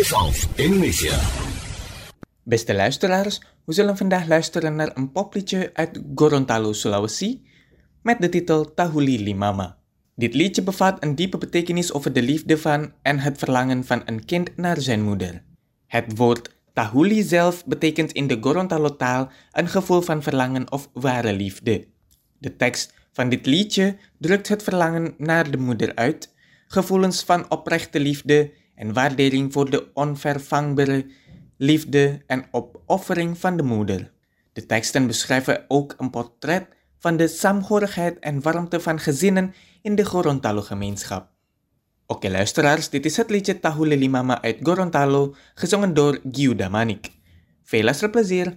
Voice of Indonesia. Beste luisteraars, we zullen vandaag luisteren naar een popliedje uit Gorontalo, Sulawesi, met de titel Tahuli Mama. Dit liedje bevat een diepe betekenis over de liefde van en het verlangen van een kind naar zijn moeder. Het woord Tahuli zelf betekent in de Gorontalo-taal een gevoel van verlangen of ware liefde. De tekst van dit liedje drukt het verlangen naar de moeder uit, gevoelens van oprechte liefde en waardering voor de onvervangbare liefde en opoffering van de moeder. De teksten beschrijven ook een portret van de saamhorigheid en warmte van gezinnen in de Gorontalo-gemeenschap. Oké luisteraars, dit is het liedje Tahuli Mama uit Gorontalo, gezongen door Giuda Manik. Veel luisterplezier!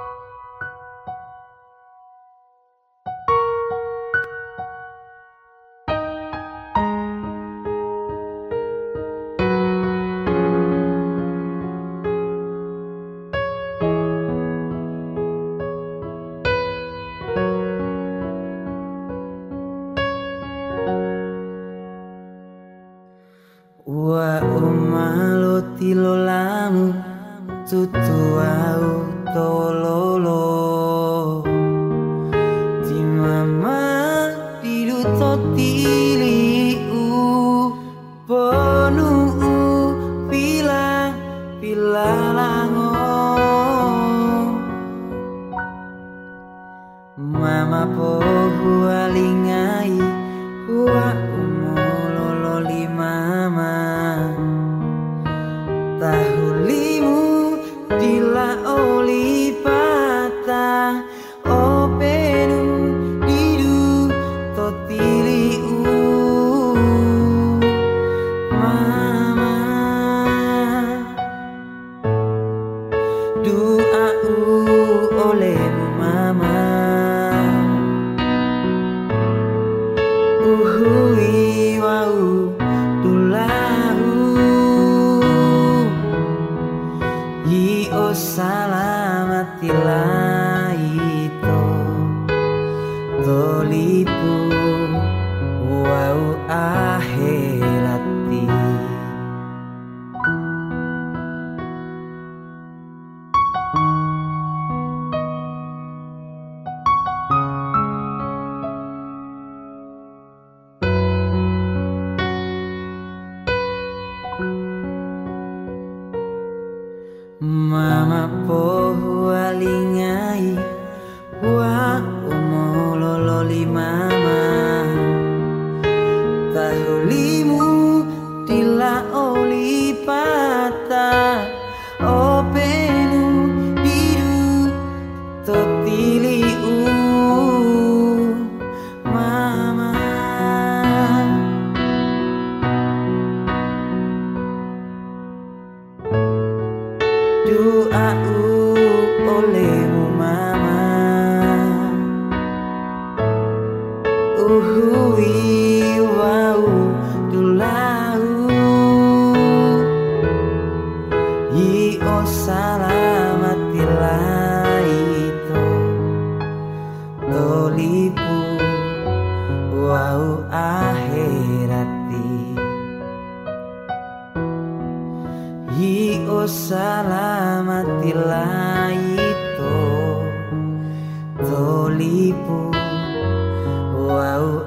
Wa umalo tilolamu tutuau tololo ti mama didu totiliu ponu pila pila lango mama po hualingai wa umololo mama tahulimu dila oli pata openu didu totiliu mama doa'u olehmu mama uhui wau dulahu yi o salamatilah ito tolipu wau akhirati. Mama po hualingai wa umolololi mama tahulimu dila oli pata openu biru totiliu mama doa'u olehmu mama uhui wau dulahu yi o salamatilah ito tolipu wau akhirati yi o salamatilah ito tolipu wau